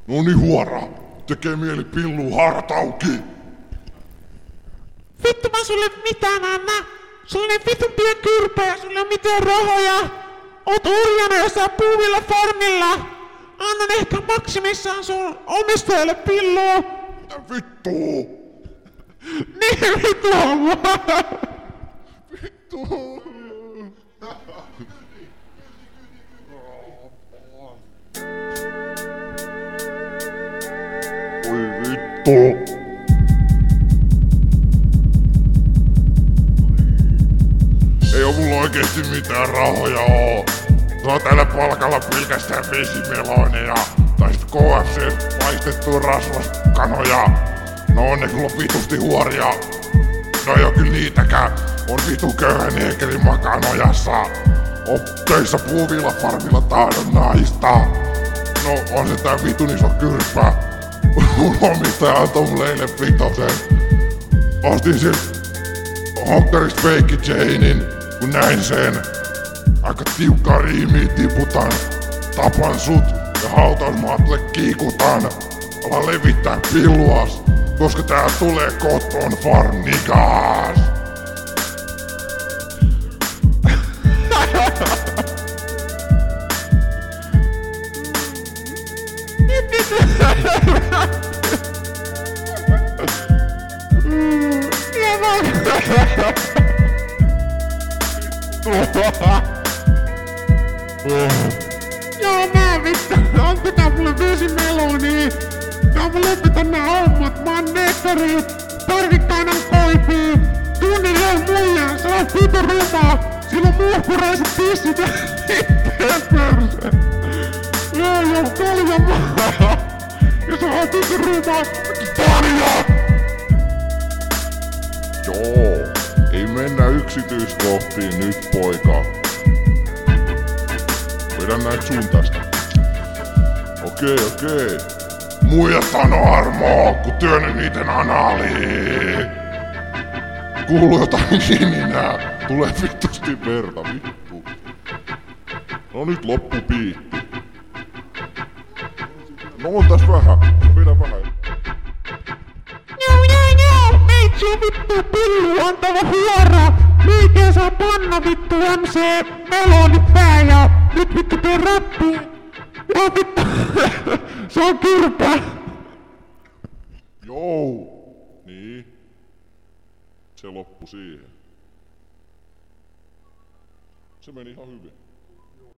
Noni huora. Tekee mieli pilluu haarat auki. Vittu mä sulle mitään anna. Sulla on vitun pien kyrpä ja sulla on mitään rahoja. Oot urjana jossain puuvilla farmilla. Annan ehkä maksimissaan sun omistajalle pillua. Mitä vittuu? Niin vittu on vaan. Vittu. Oi vittu. Ei oo mulla oikeesti mitään rahoja oo. Saa tällä palkalla pelkästään vesimeloneja. Tai sit KFC paistettua rasvaskanoja. No onneksi mulla on vitusti huoria. No ei oo kyllä niitäkään. On vitu köyhän eekelin makaa nojassa. On töissä puuvillafarmilla taadon naista. No on se tää vitun iso kyrppä. Mun omistaja antoi mulle eilen vitosen. Ostin sit Hokkarista Fake Janein, kun näin sen. Aika tiukkaa riimiä tiputan. Tapan sut ja hautausmaalle kiikutan. Ala levittää pilluas, koska tää tulee koton farnikas. Joo nää vittu, antakaa mulle vesimeloni. Ja mä lopetan nää hommat, mä oon nekkari. Tarvikkaan on koipii. Tunnin löy muijaa, se on vittu ruma. Sillä on muhkuraiset tissit ja itteen perse. Joo, kalja maa. Ja se on vittu ruma. Paljon! Joo, ei mennä yksityiskohtiin nyt poika. Vedän näin sun tästä. Okei. Muijat sano armoo, kun työnnyn niiden anaaliin. Kuuluu jotain hininää. Tulee vittusti verta, vittu. No nyt loppu piitti. No on tässä vähän. Vedän vähän. Joo, meitsi on vittu pillu antava huora. Liikeen saa panna vittu MC meloni pää ja nyt vittu tee räppi. Joo vittu, se on kyrpä. Joo. Niin. Se loppu siihen. Se meni ihan hyvin.